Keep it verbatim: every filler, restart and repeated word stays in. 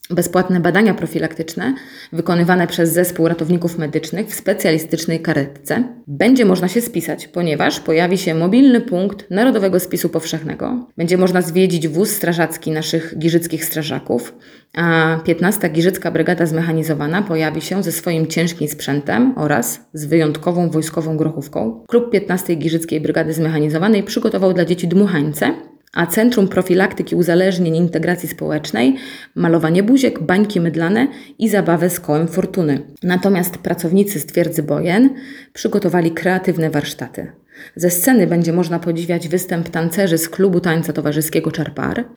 bezpłatne badania profilaktyczne wykonywane przez zespół ratowników medycznych w specjalistycznej karetce. Będzie można się spisać, ponieważ pojawi się mobilny punkt Narodowego Spisu Powszechnego. Będzie można zwiedzić wóz strażacki naszych giżyckich strażaków, a piętnasta Giżycka Brygada Zmechanizowana pojawi się ze swoim ciężkim sprzętem oraz z wyjątkową wojskową grochówką. Klub piętnastej Giżyckiej Brygady Zmechanizowanej przygotował dla dzieci dmuchańce, a Centrum Profilaktyki Uzależnień i Integracji Społecznej malowanie buziek, bańki mydlane i zabawę z kołem fortuny. Natomiast pracownicy z Twierdzy Bojen przygotowali kreatywne warsztaty. Ze sceny będzie można podziwiać występ tancerzy z klubu tańca towarzyskiego Czarpar.